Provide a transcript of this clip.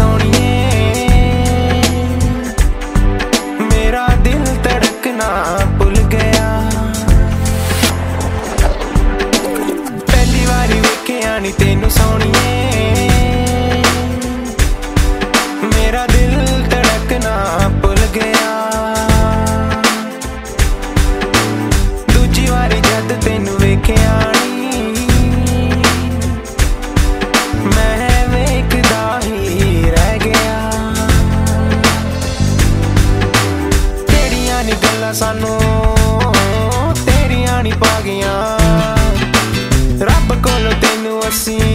सोनिए, मेरा दिल धड़कना भुल गया। पहली बारी वेखिया नी तेनू सोनिए, मेरा दिल धड़कना भुल गया। दूजी बारी जद तेनू वेखिया नी, मैं वेखदा ही रह गया। तेरियां नी गल्लां सानू तेरियां नी पा गईयां, रब कोलों तेनू असी